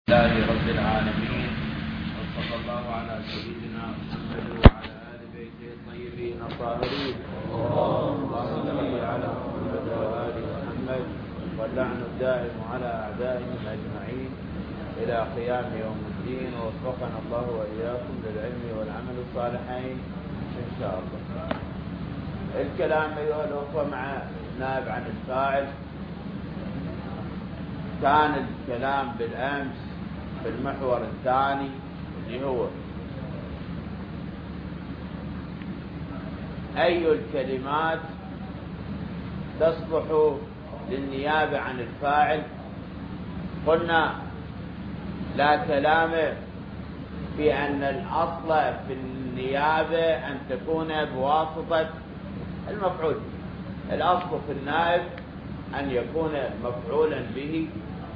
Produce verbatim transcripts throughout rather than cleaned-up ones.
لله رب العالمين، وصلى الله على سيدنا محمد وعلى آل بيته الطيبين الطاهرين. اللهم صل على محمد وآل محمد، واللعن الدائم على أعدائهم أجمعين إلى قيام يوم الدين، ووفقنا الله وإياكم للعلم والعمل الصالحين إن شاء الله. الكلام أيها الأخوة مع نائب عن الفاعل. كان الكلام بالأمس في المحور الثاني اللي هو أي الكلمات تصلح للنيابة عن الفاعل. قلنا لا كلام في أن الأصل في النيابة أن تكون بواسطة المفعول. الأصل في النائب أن يكون مفعولا به،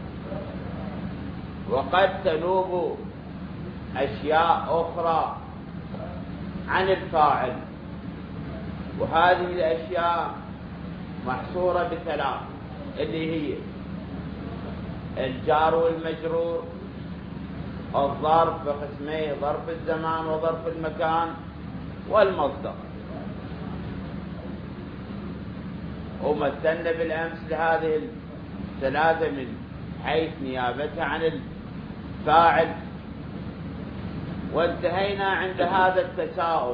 وقد تنوب أشياء أخرى عن الفاعل، وهذه الأشياء محصورة بثلاث، اللي هي الجار والمجرور، الظرف بقسميه ظرف الزمان وظرف المكان، والمصدر. ومثلنا بالأمس لهذه الثلاثة من حيث نيابتها عن الفاعل، وانتهينا عند هذا التساؤل: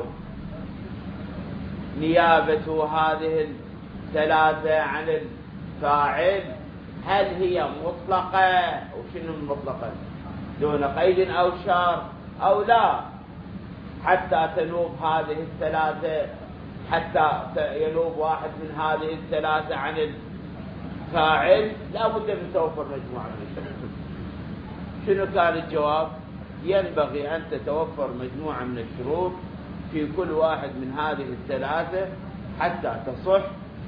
نيابة هذه الثلاثة عن الفاعل هل هي مطلقة؟ وشنو المطلقة؟ دون قيد أو شرط أو لا؟ حتى تنوب هذه الثلاثة، حتى ينوب واحد من هذه الثلاثة عن الفاعل لا بد من توفر مجموعة من الشروط. شنو كان الجواب؟ ينبغي أن تتوفر مجموعة من الشروط في كل واحد من هذه الثلاثة حتى تصح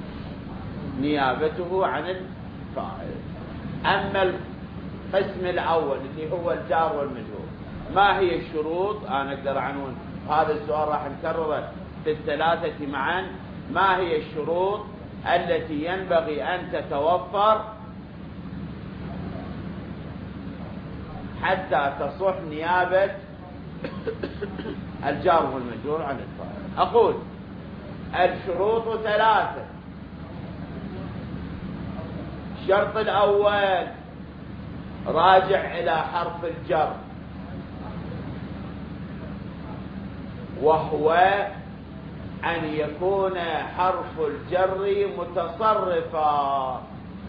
نيابته عن الفاعل. أما القسم الأول اللي هو الجار والمجرور، ما هي الشروط؟ أنا أقدر عنون هذا السؤال راح نكرره في الثلاثة معا. ما هي الشروط التي ينبغي أن تتوفر حتى تصح نيابة الجار والمجرور عن الفاعل؟ أقول الشروط ثلاثة. الشرط الأول راجع إلى حرف الجر، وهو أن يكون حرف الجر متصرفا.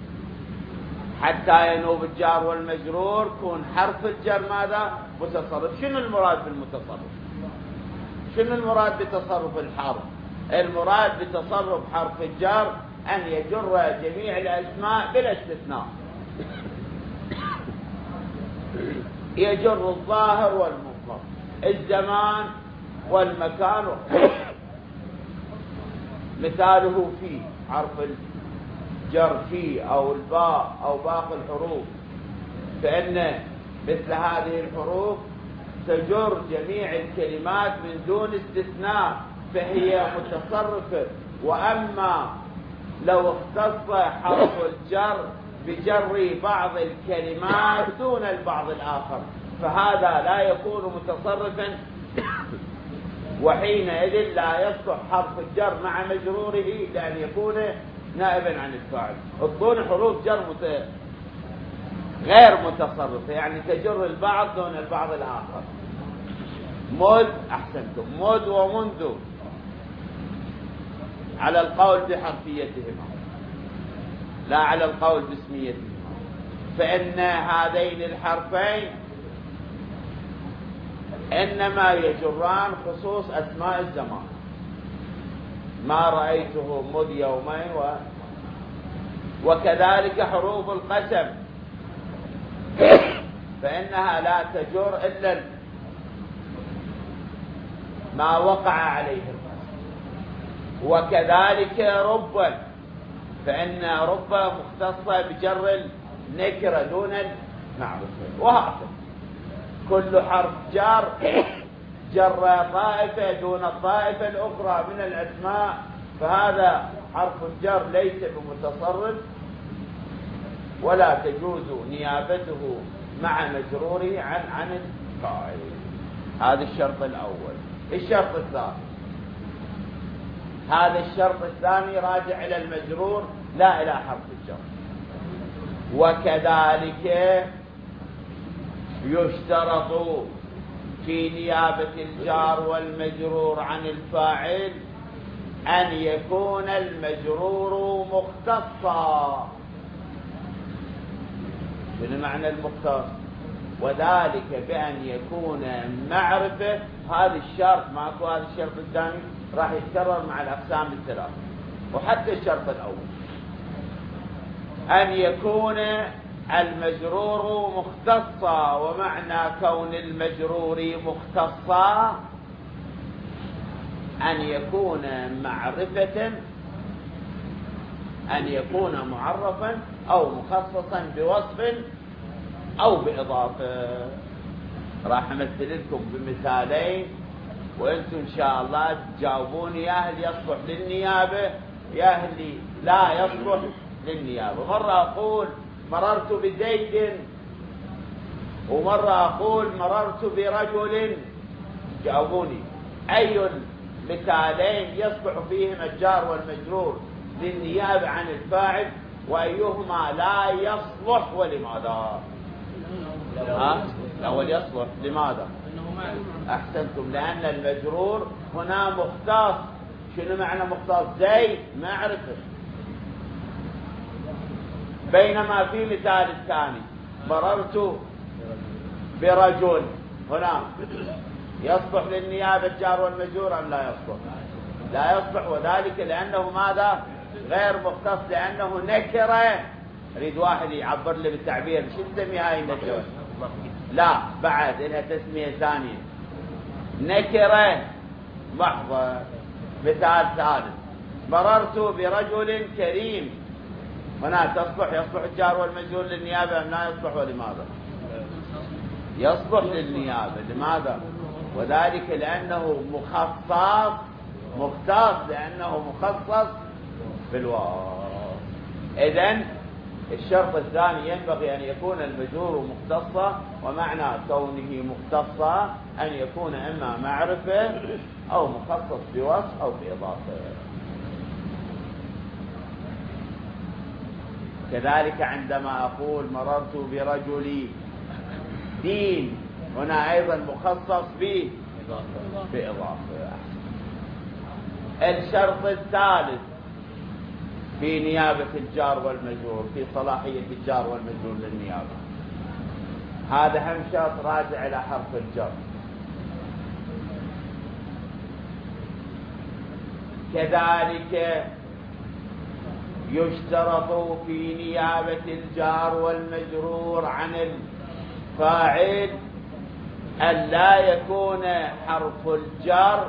حتى ينوب الجار والمجرور كون حرف الجر ماذا؟ متصرف. شنو المراد بالمتصرف؟ شنو المراد بتصرف الحرف؟ المراد بتصرف حرف الجر أن يجر جميع الأسماء بلا استثناء، يجر الظاهر والمطلق، الزمان والمكان. مثاله في حرف الجر في أو الباء أو باقي الحروف، فإن مثل هذه الحروف تجر جميع الكلمات من دون استثناء، فهي متصرفة. وأما لو اختص حرف الجر بجر بعض الكلمات دون البعض الآخر فهذا لا يكون متصرفا، وحينئذ لا يصلح حرف الجر مع مجروره لأن يكون نائبا عن الفاعل. تكون حروف جر مت... غير متصرفة، يعني تجر البعض دون البعض الآخر. مذ، أحسنتم، مذ ومنذ على القول بحرفيتهما لا على القول باسميتهما، فإن هذين الحرفين إنما يجران خصوص أسماء الزمان. ما رأيته مذ يومين و... وكذلك حروف القسم فإنها لا تجر إلا ما وقع عليه القسم. وكذلك رب، فإن رب مختصة بجر النكرة دون المعرفة. وهكذا كل حرف جار جر طائفة دون الطائفة الأخرى من الأسماء، فهذا حرف الجر ليس بمتصرف ولا تجوز نيابته مع مجروره عن عن الفاعل. هذا الشرط الأول. الشرط الثاني، هذا الشرط الثاني راجع إلى المجرور لا إلى حرف الجر. وكذلك يشترط في نيابة الجار والمجرور عن الفاعل أن يكون المجرور مختصا. شنو معنى المختص؟ وذلك بأن يكون معرفة. هذا الشرط ماكو، هذا الشرط الثاني راح يتكرر مع الأقسام الثلاثة وحتى الشرط الأول، أن يكون المجرور مختصا. ومعنى كون المجرور مختصا أن يكون معرفة، أن يكون معرفا أو مخصصا بوصف أو بإضافة. راح أمثل لكم بمثالين وأنتم إن شاء الله تجاوبوني يا هل يصلح للنيابة يا هل لا يصلح للنيابة. مرة أقول مررت بزيد، ومرة أقول مررت برجل. جاوبوني أي مثالين يصلح فيهما الجار والمجرور للنيابة عن الفاعل، وأيهما لا يصلح ولماذا؟ ها؟ الأول يصلح. لماذا؟ أحسنتم، لأن المجرور هنا مختص. شنو معنى مختص؟ زي معرفة. بينما في مثال الثاني مررت برجل، هنا يصلح للنيابة الجار والمجرور أم لا يصلح؟ لا يصلح. وذلك لأنه ماذا؟ غير مختص، لأنه نكرة. أريد واحد يعبر لي بالتعبير شو نسمي هاي النكرة؟ لا بعد لها تسمية ثانية، نكرة محضة. مثال ثالث مررت برجل كريم، هنا تصلح، يصلح الجار والمجرور للنيابة أم لا يصلح ولماذا؟ يصلح للنيابة. لماذا؟ وذلك لأنه مخصص، مختص لأنه مخصص بالواو. إذن الشرط الثاني ينبغي أن يكون المجرور مختصا، ومعنى كونه مختصا أن يكون إما معرفة أو مخصص بوصف أو بإضافة. كذلك عندما أقول مررت برجل دين، هنا أيضا مخصص به بإضافة. الشرط الثالث في نيابة الجار والمجرور، في صلاحية الجار والمجرور للنيابة، هذا هم شرط راجع إلى حرف الجر. كذلك يشترط في نيابة الجار والمجرور عن الفاعل أن لا يكون حرف الجر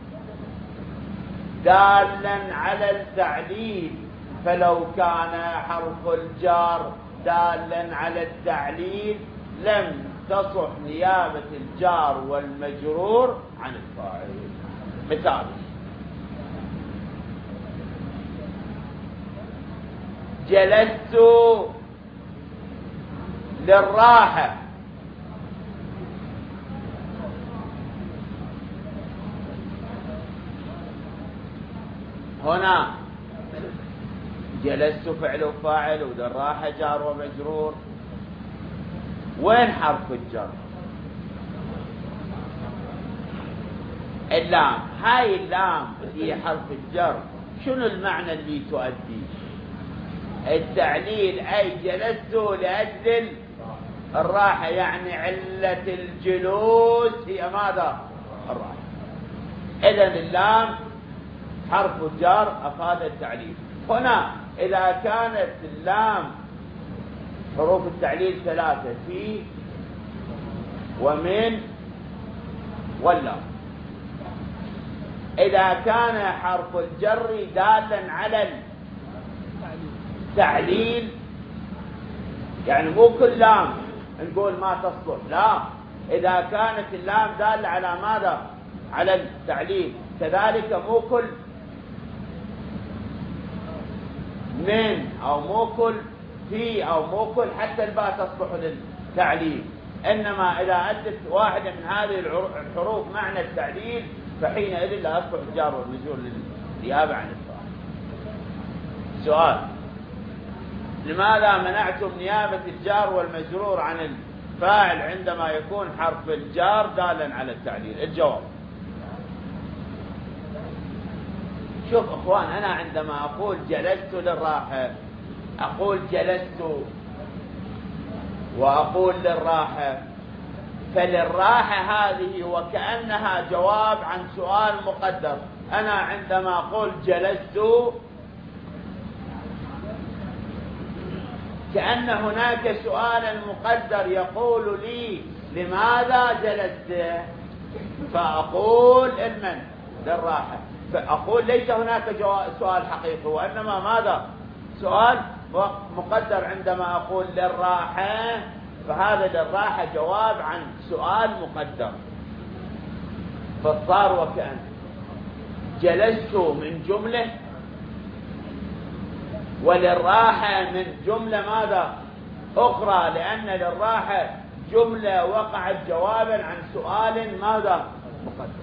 دالا على التعليل، فلو كان حرف الجار دالا على التعليل لم تصح نيابة الجار والمجرور عن الفاعل. مثال: جلست للراحة، هنا جلست فعل وفاعل وللراحة جار ومجرور. وين حرف الجر؟ اللام. هاي اللام هي حرف الجر. شنو المعنى اللي تؤدي؟ التعليل، أي جلست لأجل الراحة، يعني علة الجلوس هي ماذا؟ الراحة. إذن اللام حرف الجر أفاد التعليل. هنا إذا كانت اللام حروف التعليل ثلاثة: في ومن واللام. إذا كان حرف الجر دالا على التعليل، يعني مو كل لام نقول ما تصلح، لا، إذا كانت اللام دالة على ماذا؟ على التعليل. كذلك مو كل من أو مو كل في أو مو كل حتى الباء تصلح تعليل، إنما إذا أدت واحدة من هذه الحروف معنى التعليل فحينئذ لا يصلح الجار والمجرور للنيابة عن الفاعل. سؤال: لماذا منعتم نيابة الجار والمجرور عن الفاعل عندما يكون حرف الجار دالا على التعليل؟ الجواب: شوف اخوان، انا عندما اقول جلست للراحة اقول جلست واقول للراحة، فللراحة هذه وكأنها جواب عن سؤال مقدر. انا عندما اقول جلست كأن هناك سؤالا مقدر يقول لي لماذا جلست، فأقول المن للراحة، فأقول ليس هناك سؤال حقيقي وإنما ماذا؟ سؤال مقدر. عندما أقول للراحة فهذا للراحة جواب عن سؤال مقدر، فصار وكأن جلست من جملة وللراحة من جملة ماذا؟ أخرى، لأن للراحة جملة وقعت جوابا عن سؤال ماذا؟ مقدر.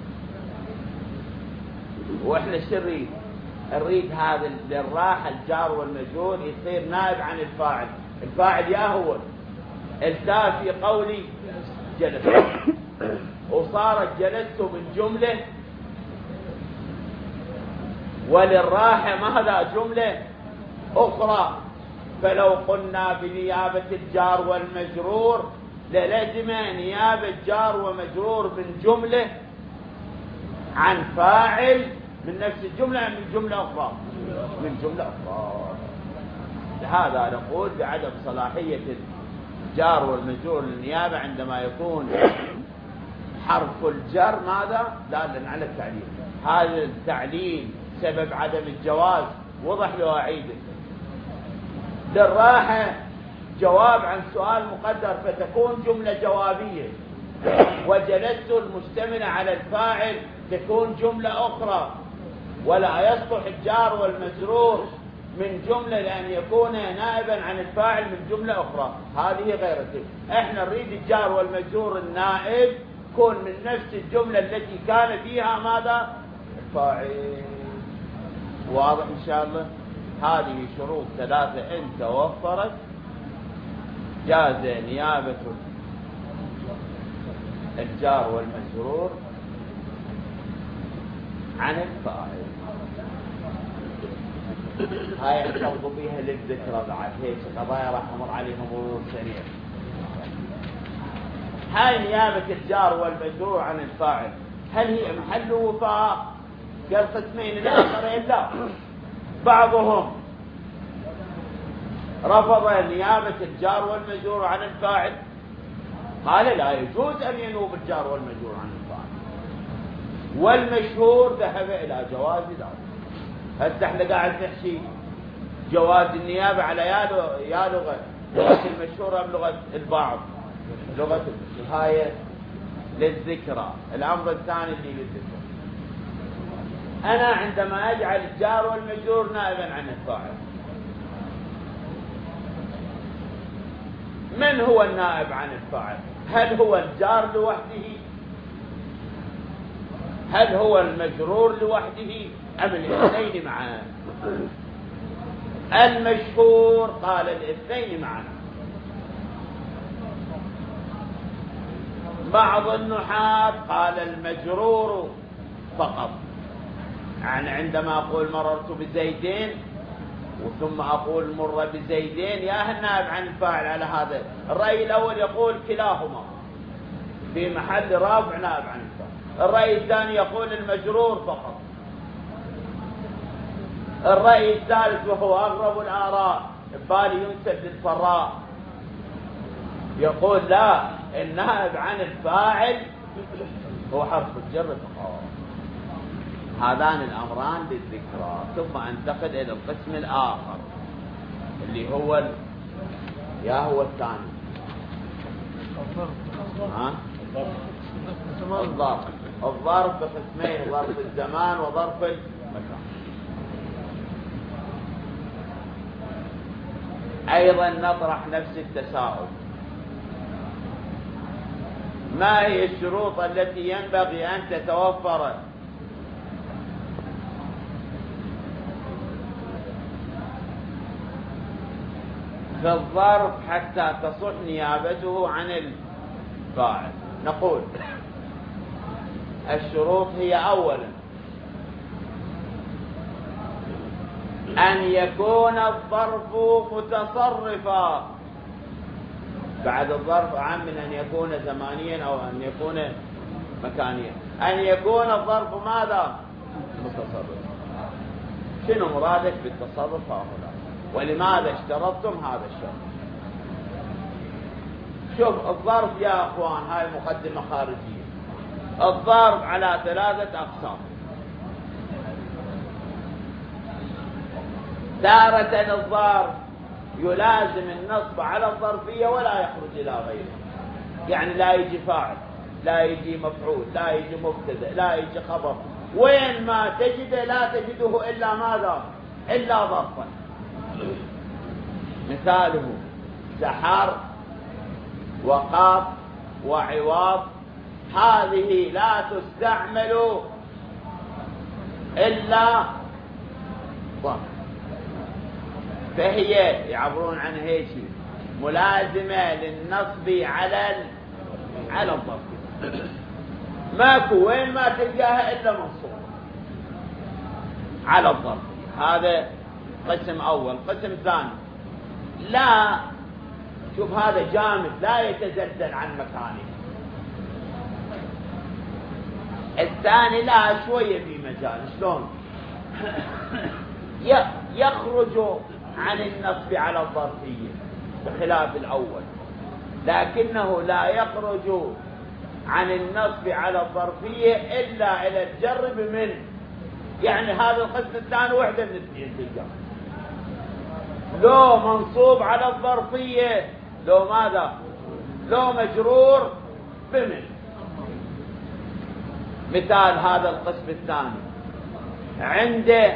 وإحنا شو نريد؟ نريد هذا للراحة الجار والمجرور يصير نائب عن الفاعل. الفاعل يا هو التاء في قولي جلست، وصارت جلست من جملة وللراحة ماذا؟ جملة أخرى. فلو قلنا بنيابة الجار والمجرور للزم نيابة جار ومجرور من جملة عن فاعل من نفس الجملة من جملة أخرى من جملة أخرى. لهذا نقول بعدم صلاحية الجار والمجرور للنيابة عندما يكون حرف الجر ماذا؟ دالا على التعليل. هذا التعليل سبب عدم الجواز وضح له أعيده. للراحة جواب عن سؤال مقدر فتكون جملة جوابية، وجلست المشتملة على الفاعل تكون جملة أخرى، ولا يصلح الجار والمجرور من جملة لأن يكون نائبا عن الفاعل من جملة أخرى. هذه غير التالي. احنا نريد الجار والمجرور النائب يكون من نفس الجملة التي كان فيها ماذا؟ الفاعل. واضح إن شاء الله؟ هذه شروط ثلاثة إن توفرت جاز نيابة الجار والمجرور عن الفاعل. هاي احتفظوا بها للذكرى بعد، هيك قضايا راح امر عليها مرور سريع. هاي نيابة الجار والمجرور عن الفاعل، هل هي محل وفاق؟ قال قسمين الآخرين لا. بعضهم رفض نيابة الجار والمجرور عن الفاعل، قال لا يجوز أن ينوب الجار والمجرور عن الفاعل، والمشهور ذهب إلى جواز ذلك. هسه احنا قاعد نحكي جواز النيابة على يا لغة لغة المشهورة بلغة البعض، لغة هاي للذكرى. الأمر الثاني اللي للذكرى، أنا عندما أجعل الجار والمجرور نائبا عن الفاعل، من هو النائب عن الفاعل؟ هل هو الجار لوحده؟ هل هو المجرور لوحده؟ أم الاثنين معا؟ المشهور قال الاثنين معا. بعض النحاة قال المجرور فقط، يعني عندما أقول مررت بزيدين وثم أقول مر بزيدين يا النائب عن الفاعل على هذا. الرأي الأول يقول كلاهما في محل رافع نائب عن الفاعل. الرأي الثاني يقول المجرور فقط. الرأي الثالث وهو أغرب الآراء بالي ينسب للفراء يقول لا، النائب عن الفاعل هو حرف الجر فقط. هذان الأمران للذكرى. ثم انتقل إلى القسم الآخر اللي هو ال... يا هو الثاني ها؟ الظرف. الظرف بقسمين، ظرف الزمان وظرف المكان. أيضا نطرح نفس التساؤل، ما هي الشروط التي ينبغي أن تتوفر في الظرف حتى تصح نيابته عن الفاعل؟ نقول الشروط هي أولا أن يكون الظرف متصرفا. بعد الظرف أعم من أن يكون زمانيا أو أن يكون مكانيا. أن يكون الظرف ماذا؟ متصرف. شنو مرادك بالتصرف هؤلاء؟ ولماذا اشترطتم هذا الشرط؟ شوف الظرف يا أخوان، هاي مقدمة خارجية. الظرف على ثلاثة أقسام. تارة الظرف يلازم النصب على الظرفية ولا يخرج إلى غيره، يعني لا يجي فاعل، لا يجي مفعول، لا يجي مبتدأ، لا يجي خبر، وين ما تجده لا تجده إلا ماذا؟ إلا ظرفا. مثاله سحر وقاف وعواض، هذه لا تستعمل إلا ظرف، فهي يعبرون عنها هيك ملازمة للنصب على على الظرف. ماكو وين ما تلقاها إلا منصوب على الظرف. هذا قسم أول. قسم ثاني لا، شوف هذا جامد لا يتزلزل عن مكانه. الثاني لا شوية في مجال. شلون؟ يخرج عن النصب على الظرفية بخلاف الأول، لكنه لا يخرج عن النصب على الظرفية إلا إلى الجر بمن. يعني هذا القسم الثاني وحدة من الاثنين تلقاه، لو منصوب على الظرفية، لو ماذا؟ لو مجرور بمن. مثال هذا القسم الثاني عنده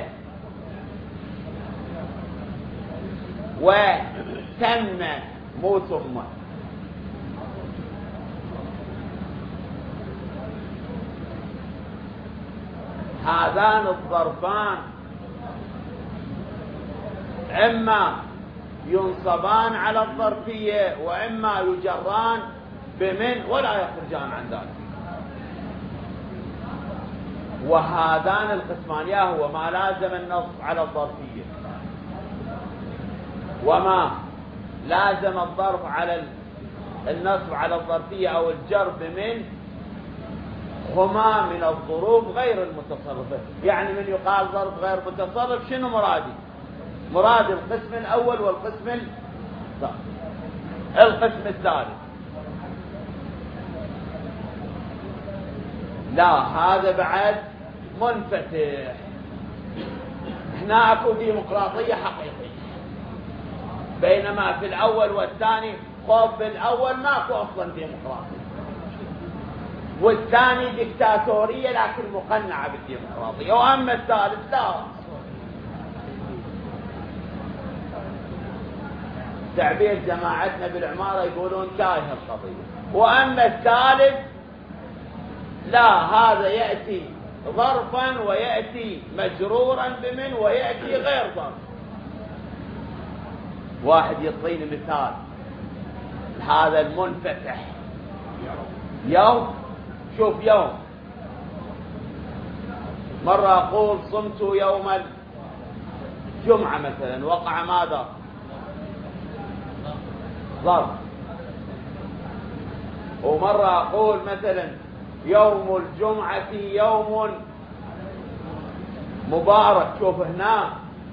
وتم مو ثم. هذان الظرفان إما ينصبان على الظرفية وإما يجران بمن ولا يخرجان عن ذلك. وهذان القسمان يا هو ما لازم النصب على الظرفية وما لازم الظرف على النصب على الظرفية أو الجر بمن، هما من الظروف غير المتصرفة. يعني من يقال ظرف غير متصرف شنو مرادي؟ مراد القسم الأول والقسم الثاني. القسم الثالث لا، هذا بعد منفتح. هنا اكو ديمقراطية حقيقية، بينما في الأول والثاني خوف بالأول ماكو أصلا ديمقراطية، والثاني ديكتاتورية لكن مقنعة بالديمقراطية، وأما الثالث لا. تعبير جماعتنا بالعمارة يقولون تايه القضية. وأما الثالث لا، هذا يأتي ظرفا ويأتي مجرورا بمن ويأتي غير ظرف. واحد يعطيني مثال هذا المنفتح. يوم، شوف يوم، مرة أقول صمت يوم الجمعة مثلا، وقع ماذا؟ ظرف. ومرة أقول مثلا يوم الجمعة يوم مبارك. شوف هنا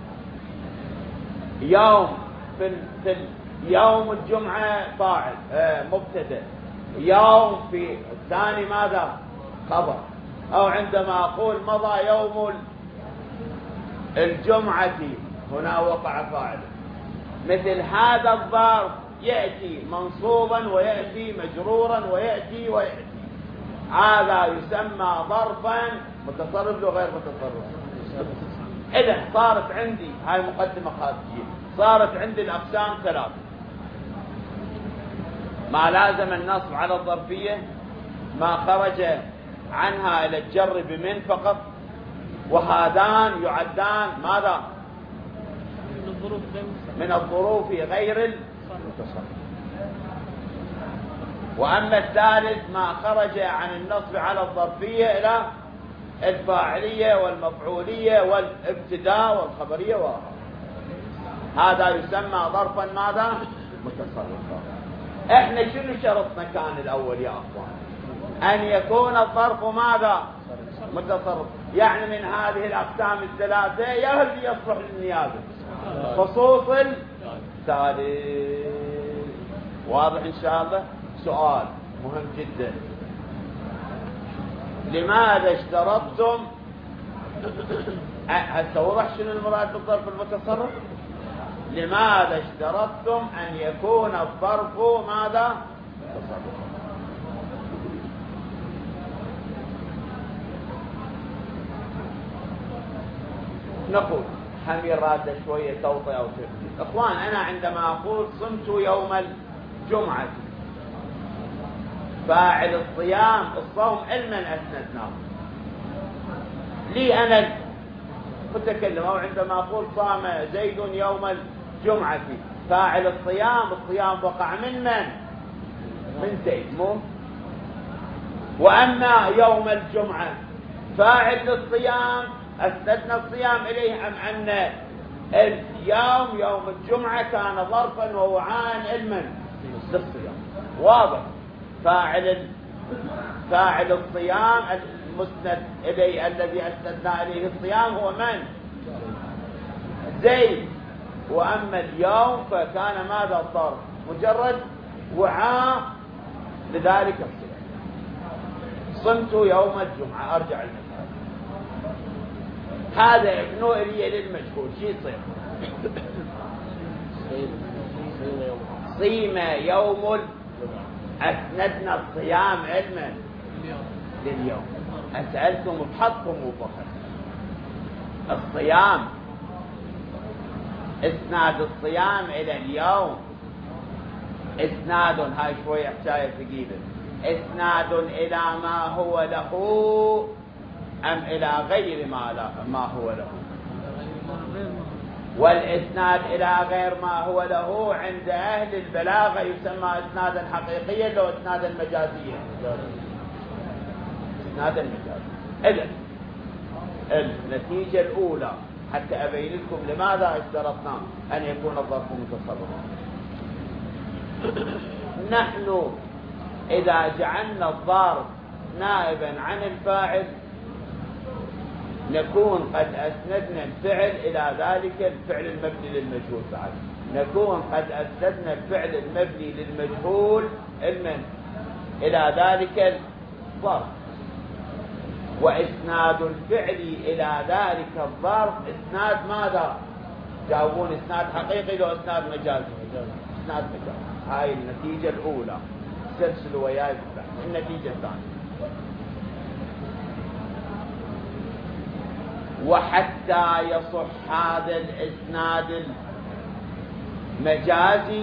يوم في, في يوم الجمعة فاعل آه مبتدأ، يوم في الثاني ماذا؟ خبر. أو عندما أقول مضى يوم الجمعة هنا وقع فاعل. مثل هذا الظرف يأتي منصوبا ويأتي مجرورا ويأتي ويأتي، هذا يسمى ظرفا متصرف له غير متصرف. إذا صارت عندي هاي مقدمة خارجية، صارت عندي الأقسام ثلاثة: ما لازم النصب على الظرفية، ما خرج عنها إلى الجر بمن فقط، وهذان يعدان ماذا؟ من الظروف غير المتصرف. وأما الثالث ما خرج عن النصب على الظرفية إلى الفاعلية والمفعولية والابتداء والخبرية وآخر، هذا يسمى ظرفا ماذا؟ متصرفا. احنا شنو شرطنا كان الأول يا أخوان؟ أن يكون الظرف ماذا؟ متصرف. يعني من هذه الأقسام الثلاثة يا اللي يصلح للنيابة، خصوص الثالث. واضح إن شاء الله؟ سؤال مهم جدا: لماذا اشترطتم؟ هسه وضح شنو المراد بالظرف المتصرف؟ لماذا اشترطتم أن يكون الظرف ماذا؟ متصرف. نقول حمير راد شوية توطئة أو تفكير. إخوان، أنا عندما أقول صمت يوم الجمعة، فاعل الصيام الصوم علما أسندناه لي أنا متكلم، أو عندما أقول صام زيد يوم الجمعة، فاعل الصيام الصيام وقع من من؟ من زيد، مو؟ وأما يوم الجمعة فاعل الصيام أسندنا الصيام إليه، أم أن اليوم يوم الجمعة كان ظرفا ووعاء علما للصيام؟ واضح. فاعل فاعل الصيام المسند إليه الذي أسندنا إليه الصيام هو من؟ زيد. وأما اليوم فكان ماذا الظرف؟ مجرد وعاء لذلك الصيام. صمت يوم الجمعة، أرجع المثال هذا ابنه إلي للمجهول، شو يصير؟ صيم يوم، أسندنا الصيام علما لليوم. أسألكم بحطكم وفخر، الصيام إسناد الصيام إلى اليوم إسناد، هاي شوية حكاية ثقيلة، إسناد إلى ما هو له أم إلى غير ما, لا ما هو له؟ والإسناد إلى غير ما هو له عند أهل البلاغة يسمى إسنادا حقيقيا لو إسنادا مجازيا. إسنادا مجازيا. إذن النتيجة الأولى حتى أبين لكم لماذا اشترطنا أن يكون الظرف متصرفا. نحن إذا جعلنا الظرف نائبا عن الفاعل نكون قد أسندنا الفعل إلى ذلك الفعل المبني للمجهول. بعد نكون قد أسندنا الفعل المبني للمجهول المن إلى ذلك الظرف. وإسناد الفعل إلى ذلك الظرف إسناد ماذا؟ جاوبون إسناد حقيقي لو إسناد مجازي؟ إسناد مجازي. هاي النتيجة الأولى. سلسلوا وياي بالبحث. النتيجة الثانية: وحتى يصح هذا الإسناد المجازي،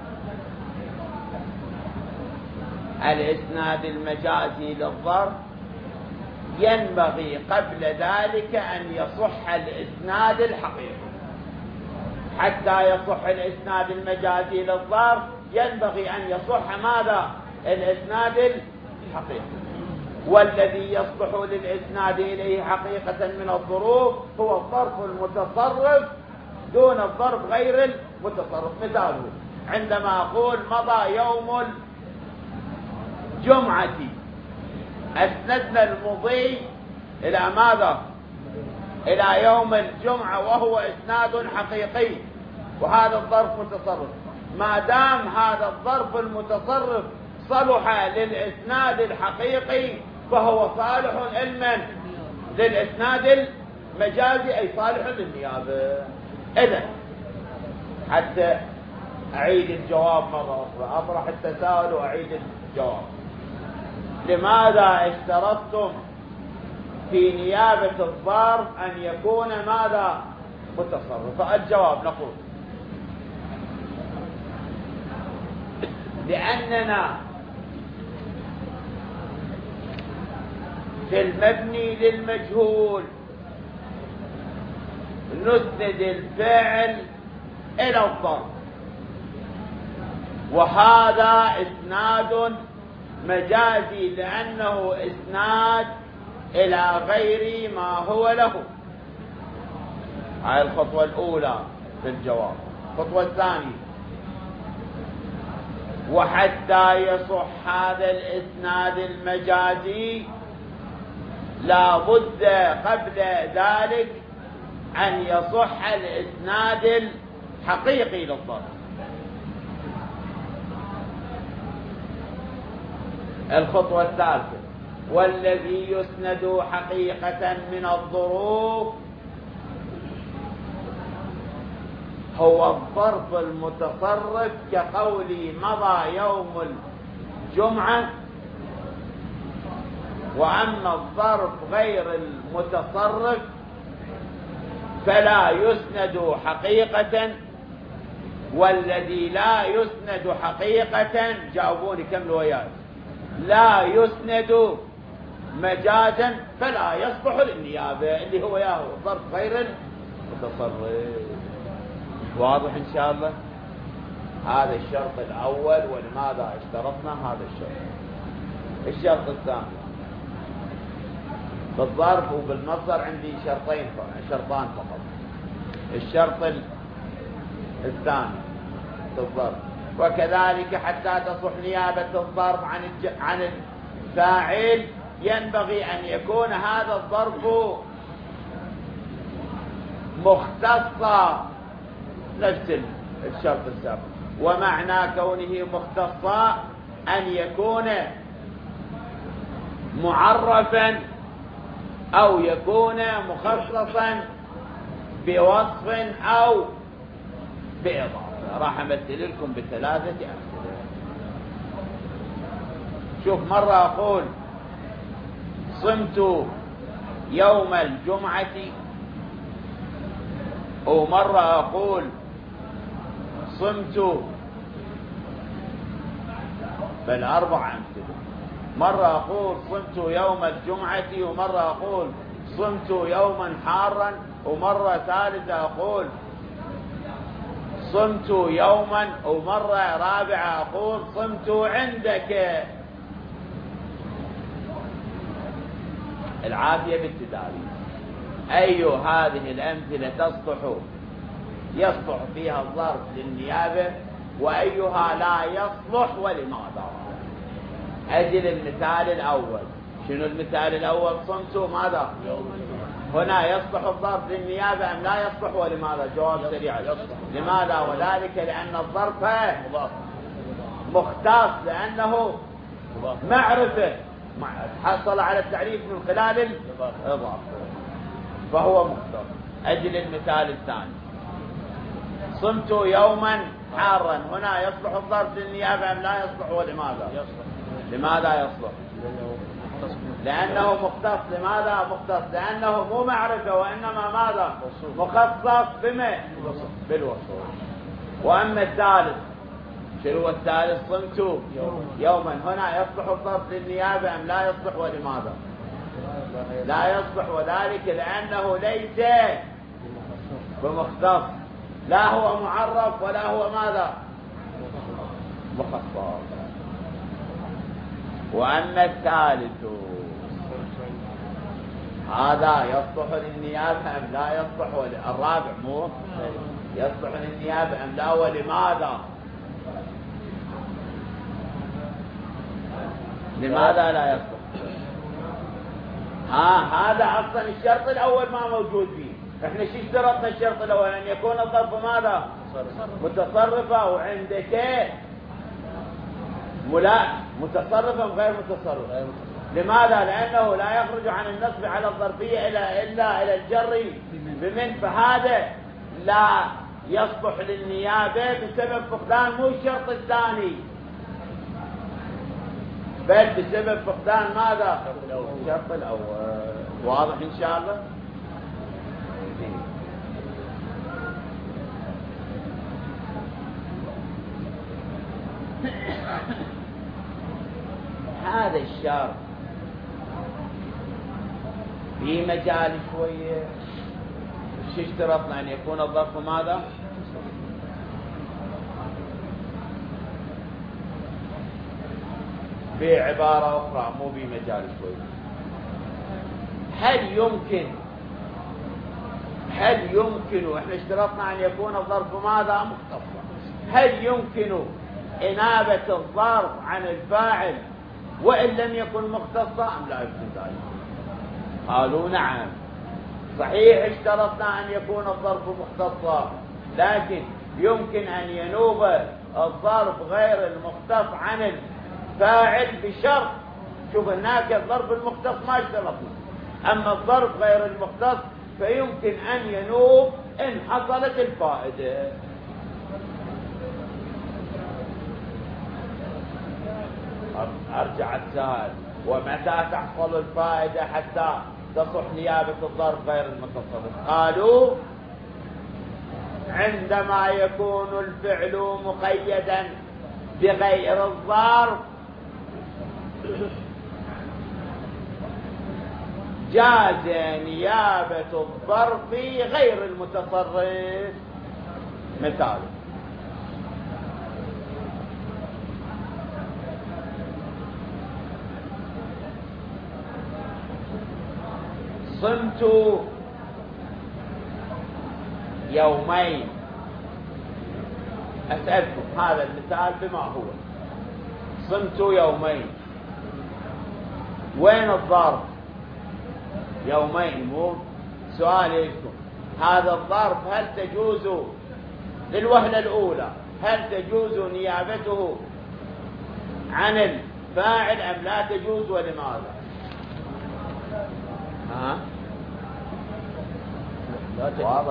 الإسناد المجازي للظرف، ينبغي قبل ذلك أن يصح الإسناد الحقيقي. حتى يصح الإسناد المجازي للظرف ينبغي أن يصح ماذا؟ الإسناد الحقيقي. والذي يصلح للإسناد إليه حقيقة من الظروف هو الظرف المتصرف دون الظرف غير المتصرف. مثاله عندما أقول مضى يوم الجمعة، أسندنا المضي إلى ماذا؟ إلى يوم الجمعة، وهو إسناد حقيقي، وهذا الظرف متصرف. ما دام هذا الظرف المتصرف صلح للإسناد الحقيقي فهو صالح علما للإسناد المجازي، أي صالح للنيابة. إذن حتى أعيد الجواب مرة أخرى، أطرح التساؤل وأعيد الجواب: لماذا اشترطتم في نيابة الظرف أن يكون ماذا؟ متصرف؟ الجواب نقول: لأننا في المبني للمجهول نسند الفعل إلى الظرف، وهذا إسناد مجازي لأنه إسناد إلى غير ما هو له. هاي الخطوة الأولى في الجواب. الخطوة الثانية: وحتى يصح هذا الإسناد المجازي لا بد قبل ذلك أن يصح الإسناد الحقيقي للظرف. الخطوة الثالثة: والذي يسند حقيقة من الظروف هو الظرف المتصرف، كقولي مضى يوم الجمعة. وأما الظرف غير المتصرف فلا يسند حقيقة. والذي لا يسند حقيقة، جاوبوني كملوا وياي، لا يسند مجازا فلا يصلح للنيابة، اللي هو ياهو الظرف غير المتصرف. واضح إن شاء الله؟ هذا الشرط الأول، ولماذا اشترطنا هذا الشرط. الشرط الثاني: بالظرف وبالمصدر عندي شرطين شرطان فقط. الشرط الثاني في الظرف: وكذلك حتى تصح نيابة الظرف عن عن الفاعل ينبغي أن يكون هذا الظرف مختصا، نفس الشرط السابق. ومعنى كونه مختصا أن يكون معرفا أو يكون مخصصا بوصف أو بإضافة. راح أمثل لكم بثلاثة أمثلة. شوف، مرة أقول صمت يوم الجمعة، ومرة أقول صمت، بل أربع أمثلة. مرة أقول صمت يوم الجمعة، ومرة أقول صمت يوما حارا، ومرة ثالثة أقول صمت يوما، ومرة رابعة أقول صمت عندك. العافية بالتداري. أي هذه الأمثلة تصلح يصلح فيها الظرف للنيابة، وأيها لا يصلح، ولماذا؟ أجل المثال الأول. شنو المثال الأول؟ صمت ماذا؟ هنا يصلح الظرف للنيابة أم لا يصلح، ولماذا؟ جواب سريع: لماذا؟ وذلك لأن الظرف مختص، لأنه معرفة حصل على التعريف من خلال الإضافة، فهو مختص. أجل المثال الثاني: صمت يوما حارا، هنا يصلح الظرف للنيابة أم لا يصلح، ولماذا؟ لماذا يصلح؟ لأنه مختص. لماذا مختص؟ لأنه مو معرفة، وإنما ماذا؟ مخصص بما؟ بالوصف. وأما الثالث، شنو هو الثالث؟ صمت يوما، هنا يصلح الظرف للنيابة أم لا يصلح، ولماذا؟ لا يصلح، وذلك لأنه ليس بمختص، لا هو معرف ولا هو ماذا؟ مخصص. وأما الثالث، هذا يصلح للنيابة أم لا يصلح، الرابع مو يصلح للنيابة أم لا، ولماذا؟ لماذا لا يصلح؟ ها هذا أصلا الشرط الأول ما موجود فيه. احنا شو اشترطنا الشرط الأول؟ أن يكون الظرف ماذا؟ متصرفة. وعندك ملا متصرفا غير متصرف. لماذا؟ لأنه لا يخرج عن النصب على الظرفية إلا إلا إلى الجر بمن، فهذا لا يصلح للنيابة بسبب فقدان مو الشرط الثاني، بل بسبب فقدان ماذا؟ الشرط الأول. واضح إن شاء الله؟ هذا الشرط في مجال شوية. شو اشترطنا أن يكون الظرف ماذا؟ بعبارة أخرى مو بمجال شوية. هل يمكن هل يمكن احنا اشترطنا أن يكون الظرف ماذا؟ مختصا. هل يمكن إنابة الظرف عن الفاعل وإن لم يكن مختصا أم لا يمكن ذلك؟ قالوا نعم. صحيح اشترطنا أن يكون الظرف مختصا، لكن يمكن أن ينوب الظرف غير المختص عن الفاعل بشرط. شوف هناك الظرف المختص ما اشترطنا، أما الظرف غير المختص فيمكن أن ينوب إن حصلت الفائدة. أرجع السؤال: ومتى تحصل الفائدة حتى تصح نيابة الظرف غير المتصرف؟ قالوا: عندما يكون الفعل مقيدا بغير الظرف جاز نيابة الظرف غير المتصرف. مثال: صمت يومين. أسألكم هذا المثال بما هو. صمت يومين، وين الظرف؟ يومين. مو سؤالي لكم، هذا الظرف هل تجوز للوهلة الأولى هل تجوز نيابته عن الفاعل أم لا تجوز، ولماذا؟ ها؟ واضح.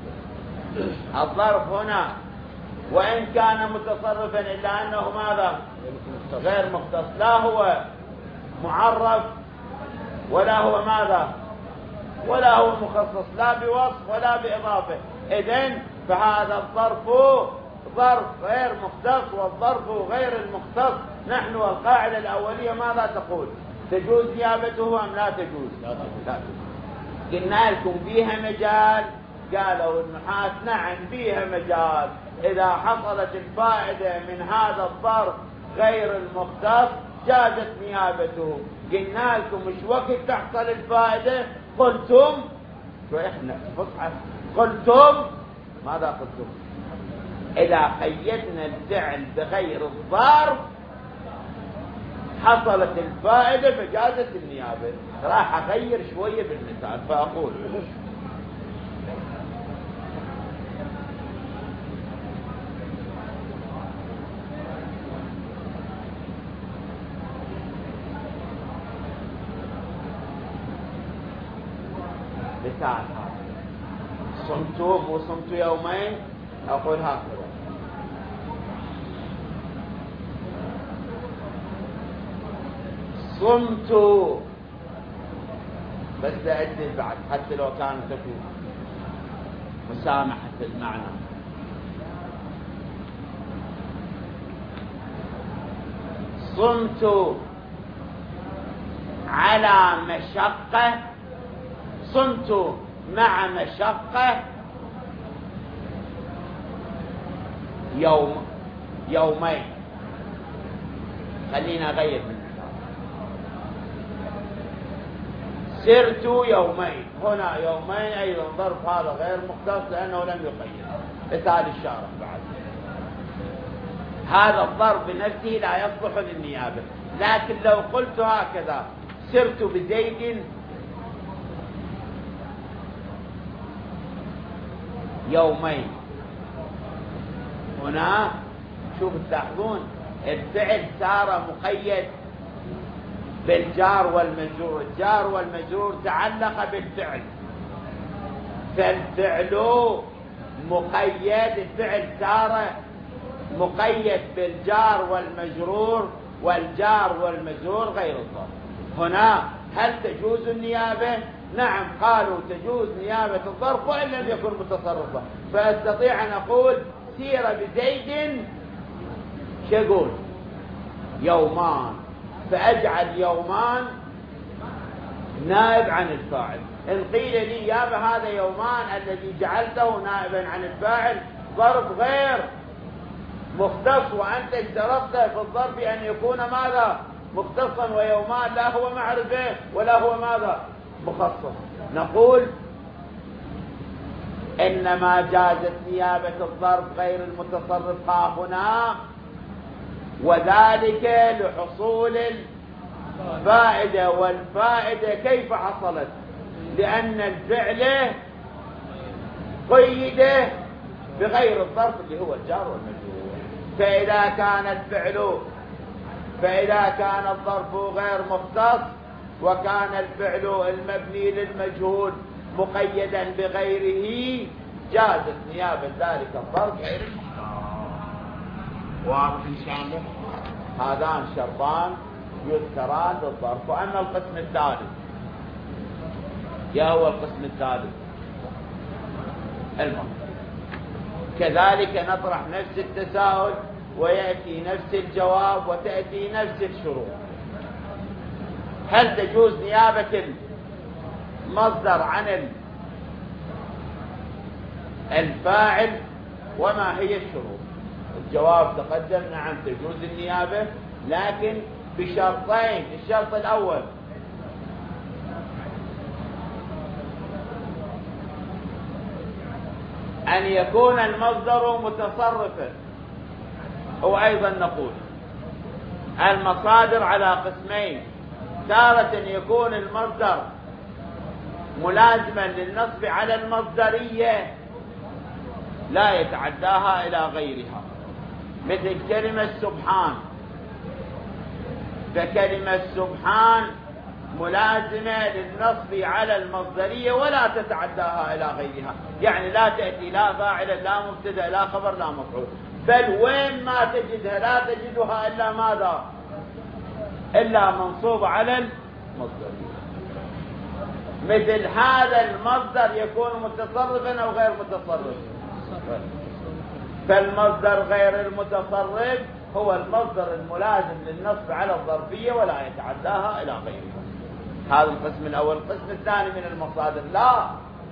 الظرف هنا وإن كان متصرفا إلا أنه ماذا؟ غير مختص، لا هو معرف ولا هو ماذا؟ ولا هو مخصص، لا بوصف ولا بإضافة. إذن فهذا الظرف ظرف غير مختص، والظرف غير المختص نحن القاعدة الأولية ماذا تقول؟ تجوز نيابته أم لا تجوز؟ لا تجوز. قلنا لكم فيها مجال، قالوا النحاة نعم فيها مجال. إذا حصلت الفائدة من هذا الظرف غير المختص جازت نيابته. قلنا لكم مش وقت تحصل الفائدة قلتم شو احنا فصحى قلتم ماذا قلتم؟ إذا قيدنا الفعل بغير الظرف حصلت الفائدة فجازت النيابة. راح أغير شوية بالمثال فأقول: مثال هذا صمت وصمت يومين، أقول هكذا: صمت، بس أعدل بعد حتى لو كانت تكون مسامحة المعنى. صمت على مشقة، صمت مع مشقة يوم يومين. خلينا أغير من سرت يومين. هنا يومين أيضا ظرف هذا غير مختص لأنه لم يقيد. مثال الشارح بعد. هذا الظرف بنفسه لا يصلح للنيابة، لكن لو قلت هكذا: سرت بزيد يومين، هنا شوف تلاحظون الفعل صار مقيد بالجار والمجرور. الجار والمجرور تعلق بالفعل، فالفعل مقيد، الفعل صار مقيد بالجار والمجرور، والجار والمجرور غير الظرف. هنا هل تجوز النيابة؟ نعم، قالوا تجوز نيابة الظرف وإن لم يكن متصرفا. فأستطيع أن أقول: سير بزيد شقول يومان، فأجعل يومان نائب عن الفاعل. إن قيل لي يا هذا يومان الذي جعلته نائبا عن الفاعل ظرف غير مختص، وأنت اشترطت في الظرف أن يكون ماذا؟ مختصا، ويومان لا هو معرفة ولا هو ماذا؟ مخصص. نقول إنما جازت نيابة الظرف غير المتصرف ها هنا، وذلك لحصول الفائدة. والفائدة كيف حصلت؟ لأن الفعل قيد بغير الظرف اللي هو الجار والمجرور. فإذا كان الفعل فإذا كان الظرف غير مختص وكان الفعل المبني للمجهول مقيدا بغيره جازت نيابة ذلك الظرف غير المختص. واضح إن شاء الله؟ هذان شرطان يذكران للظرف. وأما القسم الثالث، يا هو القسم الثالث المصدر. كذلك نطرح نفس التساؤل ويأتي نفس الجواب وتأتي نفس الشروط. هل تجوز نيابة المصدر عن الفاعل؟ وما هي الشروط؟ الجواب تقدم نعم تجوز النيابة، لكن بشرطين. الشرط الأول أن يكون المصدر متصرفا. وأيضا نقول المصادر على قسمين: تارة يكون المصدر ملازما للنصب على المصدرية لا يتعداها إلى غيرها، مثل كلمة سبحان. فكلمة سبحان ملازمة للنصب على المصدرية ولا تتعداها إلى غيرها، يعني لا تأتي لا فاعلا لا مبتدأ لا خبر لا مفعول، بل وين ما تجدها لا تجدها إلا ماذا؟ إلا منصوب على المصدرية. مثل هذا المصدر يكون متصرفا أو غير متصرف. فالمصدر غير المتصرف هو المصدر الملازم للنصب على الظرفية ولا يتعداها إلى غيرها. هذا القسم الأول. القسم الثاني من المصادر لا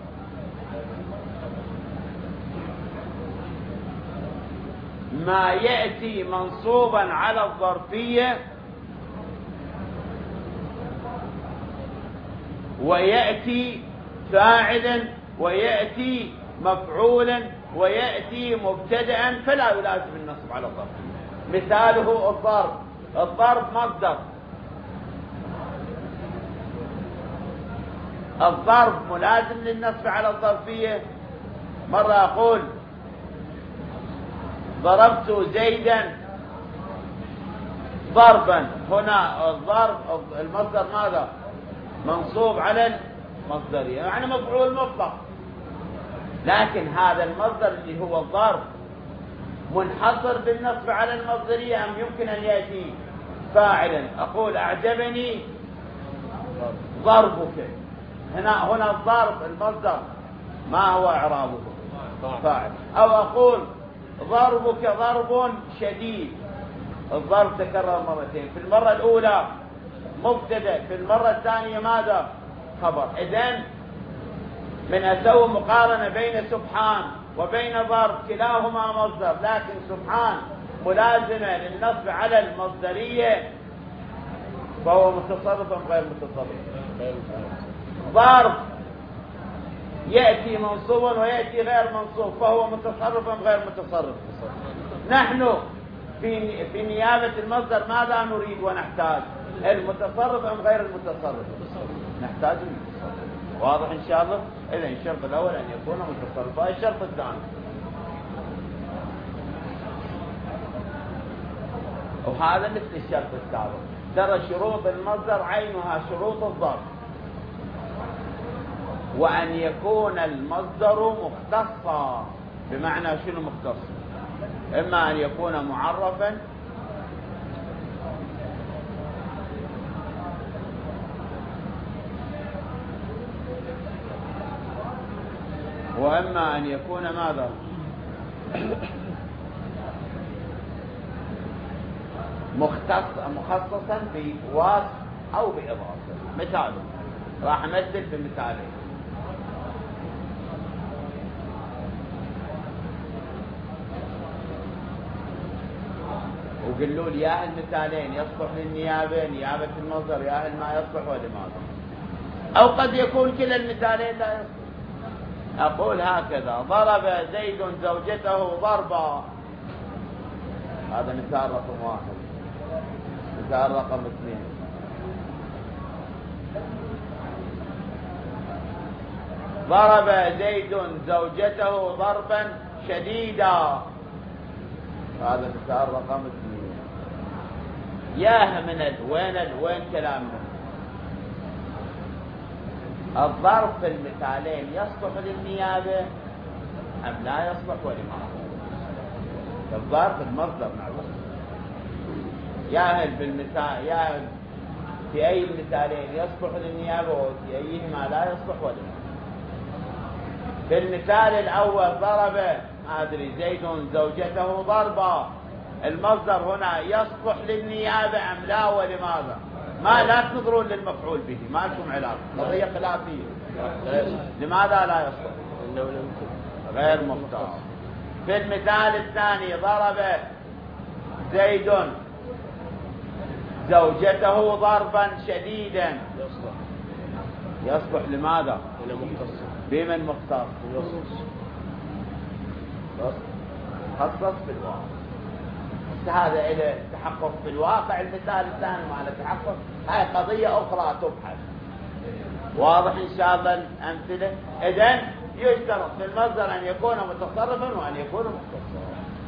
ما يأتي منصوبا على الظرفية ويأتي فاعلا ويأتي مفعولا ويأتي مبتدأ فلا يلازم النصب على الظرفية. مثاله الضرب. الضرب مصدر. الضرب ملازم للنصب على الظرفية. مرة أقول ضربت زيدا ضربا، هنا الضرب المصدر ماذا؟ منصوب على المصدرية، يعني مفعول مطلق. لكن هذا المصدر اللي هو الضرب منحصر بالنصب على المصدرية أم يمكن أن يأتي فاعلا؟ أقول أعجبني ضربك. هنا هنا الضرب المصدر ما هو إعرابه؟ فاعل. أو أقول ضربك ضرب شديد. الضرب تكرر مرتين، في المرة الأولى مبتدأ، في المرة الثانية ماذا؟ خبر. إذن من أسوي مقارنة بين سبحان وبين ضرب، كلاهما مصدر، لكن سبحان ملازمة للنصب على المصدرية فهو متصرف أم غير متصرف؟ ضرب يأتي منصوبا ويأتي غير منصوب فهو متصرف أم غير متصرف؟ نحن في في نيابة المصدر ماذا نريد ونحتاج؟ المتصرف أم غير المتصرف؟ نحتاج المتصرف. واضح إن شاء الله؟ إذا الشرط الأول أن يكون متصرفا. الشرط الثاني وهذا مثل الشرط السابق. ترى شروط المصدر عينها شروط الظرف، وأن يكون المصدر مختصا. بمعنى شنو مختص؟ إما أن يكون معرفا وإما أن يكون ماذا؟ مختص مخصصا بوصف أو بإضافة. مثال راح امثل بمثالين. وقلوا لي يا المثالين يصلح للنيابة نيابة المصدر، يا ما يصلح ولماذا؟ أو قد يكون كلا المثالين لا يصلح. أقول هكذا: ضرب زيد زوجته ضربا. هذا مثال رقم واحد. مثال رقم اثنين: ضرب زيد زوجته ضربا شديدا. هذا مثال رقم اثنين. ياه من ال... وين ال... وين كلامنا؟ الضرب في المثالين يصلح للنيابة أم لا يصلح ولماذا؟ الضرب في المصدر معروف. ياهل في المثال ياهل في أي المثالين يصلح للنيابة وفي أيهما لا يصلح ولماذا؟ في المثال الأول ضرب ما أدري زيد زوجته ضربا، المصدر هنا يصلح للنيابة أم لا ولماذا؟ ما لا تنظرون للمفعول به، ما لكم علاقة، قضية خلافية. لماذا لا يصلح؟ غير مختار. في المثال الثاني ضرب زيد زوجته ضربا شديدا، يصلح. يصلح لماذا؟ بمن مختص؟ خصص في الواقع. هذا إلى تحقق في الواقع. المثال الثاني مع التحقق هاي قضية أخرى تبحث. واضح إن شاء الله الأمثلة؟ إذن يشترط في المصدر أن يكون متصرفا وأن يكون مختصا.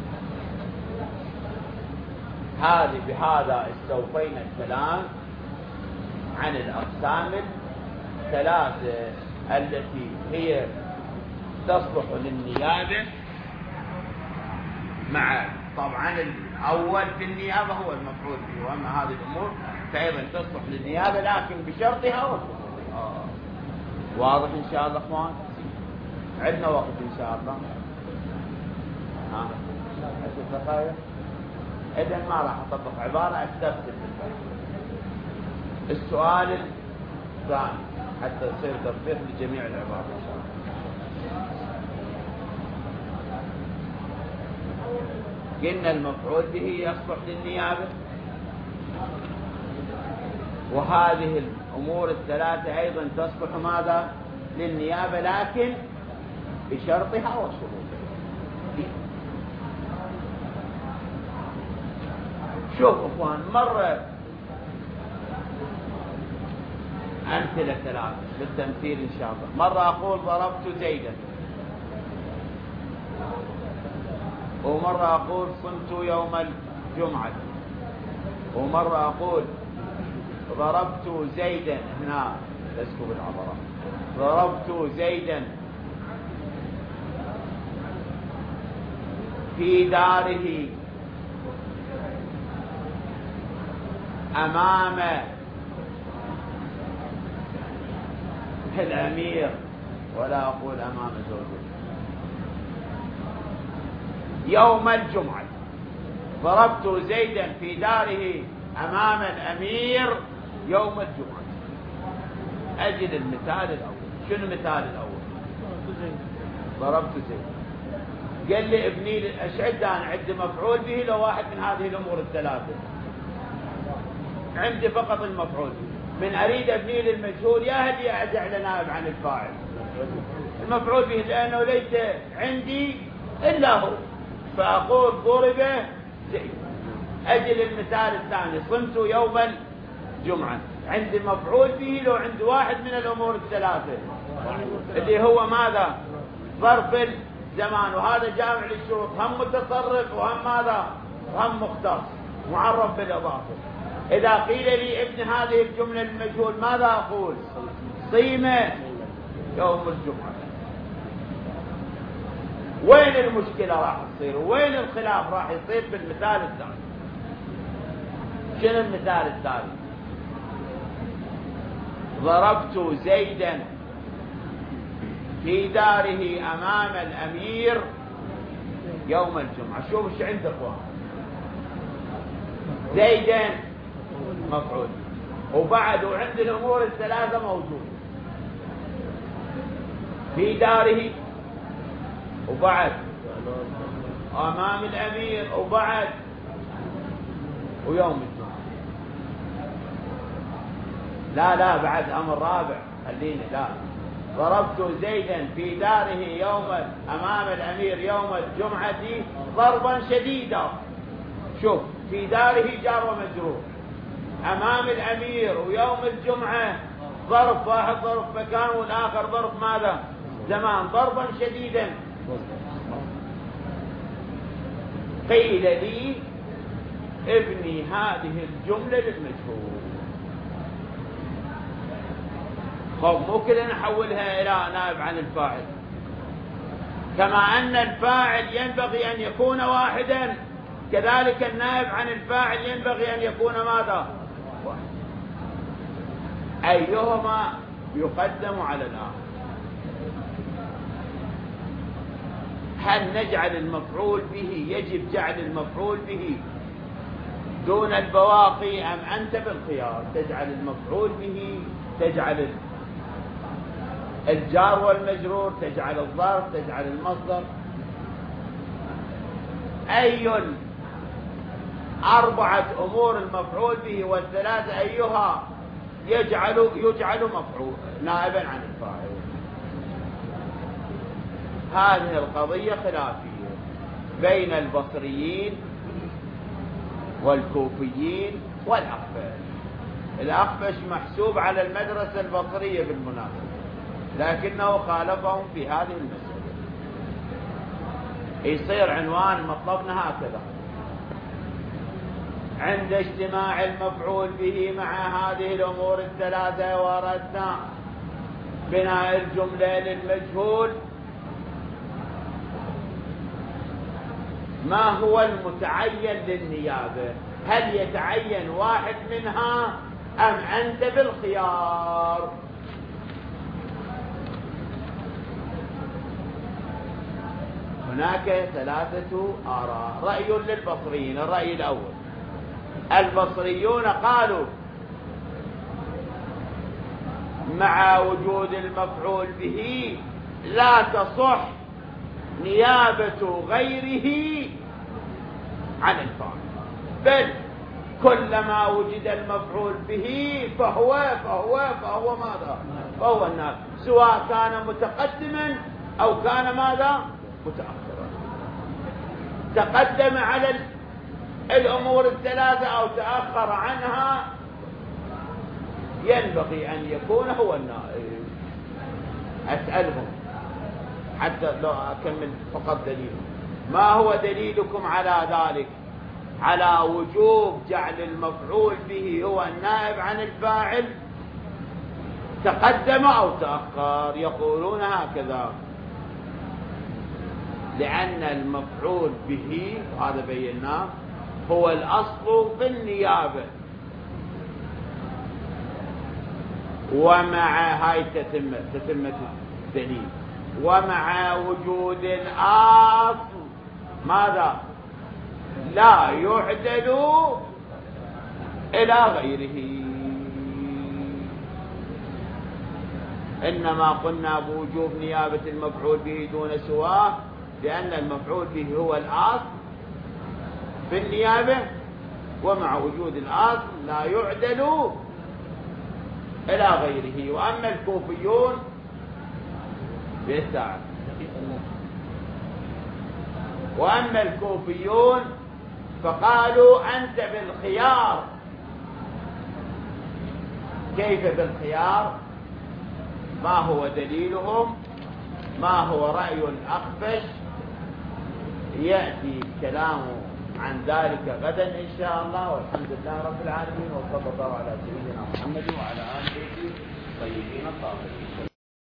هذه بهذا استوفينا الكلام عن الأقسام الثلاثة التي هي تصلح للنيابة، مع طبعا الأول في النيابة هو المفعول به، وأما هذه الأمور فأيضا تصلح للنيابة لكن بشرطها وشروطها. آه. واضح إن شاء الله أخوان؟ عندنا وقت إن شاء الله. ها عشر دقائق. إذن ما راح أطبق عبارة، أستبدل السؤال الثاني حتى يصير تطبيق لجميع العبارات إن شاء الله. قلنا المفعول به يصلح للنيابة، وهذه الأمور الثلاثة أيضا تصلح ماذا؟ للنيابة لكن بشرطها وشروطها. شوف أخوان، مرة أمثلة ثلاثة بالتمثيل إن شاء الله. مرة أقول ضربت زيدا، ومرة أقول صمت يوم الجمعة، ومرة أقول ضربت زيدا. هنا تسكب العبارة. ضربت زيدا في داره أمام الأمير، ولا أقول أمام زوجته، يوم الجمعة. ضربت زيدا في داره أمام الأمير يوم الجمعة. أجل المثال الأول. شنو المثال الأول؟ ضربت زيدا. قال لي ابني أشعد أنا عندي مفعول به لو واحد من هذه الأمور الثلاثة، عندي فقط المفعول به. من أريد ابني للمجهول يا هدي أدع لنائب عن الفاعل المفعول به، لأنه ليس عندي إلا هو، فأقول ضرب زيد. أجل المثال الثاني: صمت يوم الجمعة. عندي المفعول به لو عندي واحد من الأمور الثلاثة اللي هو ماذا؟ ظرف الزمان، وهذا جامع للشروط، هم متصرف وهم ماذا؟ هم مختص معرف بالإضافة. إذا قيل لي ابن هذه الجملة المجهول ماذا أقول؟ صيم يوم الجمعة. وين المشكلة راح تصير؟ وين الخلاف راح يصير في المثال الثاني؟ شنو المثال الثاني؟ ضربت زيدا في داره أمام الأمير يوم الجمعة. شوف ايش عندك اخوان. زيدا مفعول، وبعد وعند الأمور الثلاثة موجود. في داره وبعد أمام الأمير وبعد ويوم الجمعة. لا لا بعد أمر رابع خليني لا ضربت زيدا في داره يوم أمام الأمير يوم الجمعة ضربا شديدا. شوف في داره جار ومجرور أمام الأمير ويوم الجمعة ظرف واحد ظرف مكان والآخر ظرف ماذا زمان ضربا شديدا. قيل لي ابني هذه الجملة للمجهول. خب مو كده نحولها إلى نائب عن الفاعل، كما أن الفاعل ينبغي أن يكون واحدا كذلك النائب عن الفاعل ينبغي أن يكون ماذا واحد. أيهما يقدم على الآخر؟ هل نجعل المفعول به يجب جعل المفعول به دون البواقي أم أنت بالخيار تجعل المفعول به تجعل الجار والمجرور تجعل الظرف تجعل المصدر؟ أي أربعة أمور المفعول به والثلاثة أيها يجعل يجعل مفعول نائبا عن الفاعل؟ هذه القضية خلافية بين البصريين والكوفيين والأخفش. الأخفش محسوب على المدرسة البصرية بالمناسبة، لكنه خالفهم في هذه المسألة. يصير عنوان مطلبنا هكذا: عند اجتماع المفعول به مع هذه الأمور الثلاثة وردنا بناء الجملة للمجهول. ما هو المتعين للنيابة؟ هل يتعين واحد منها أم أنت بالخيار؟ هناك ثلاثة آراء. رأي للبصريين. الرأي الأول: البصريون قالوا مع وجود المفعول به لا تصح نيابة غيره عن الفاعل، بل كلما وجد المفعول به فهو فهو فهو ماذا؟ فهو النائب، سواء كان متقدما أو كان ماذا؟ متأخرا. تقدم على الأمور الثلاثة أو تأخر عنها ينبغي أن يكون هو النائب. أسألهم حتى لو أكمل فقط دليل: ما هو دليلكم على ذلك، على وجوب جعل المفعول به هو النائب عن الفاعل تقدم أو تأخر؟ يقولون هكذا: لأن المفعول به، هذا بيناه، هو الأصل في النيابة، ومع هاي تتمة تتمة الدليل، ومع وجود الأصل ماذا؟ لا يعدل إلى غيره. إنما قلنا بوجوب نيابة المفعول به دون سواه لأن المفعول به هو الأصل في النيابة، ومع وجود الأصل لا يعدل إلى غيره. وأما الكوفيون بالساعة وأما الكوفيون فقالوا أنت بالخيار. كيف بالخيار؟ ما هو دليلهم؟ ما هو رأي الأخفش؟ يأتي الكلام عن ذلك غدا إن شاء الله، والحمد لله رب العالمين، وصلى الله على سيدنا محمد وعلى آله الطيبين الطاهرين.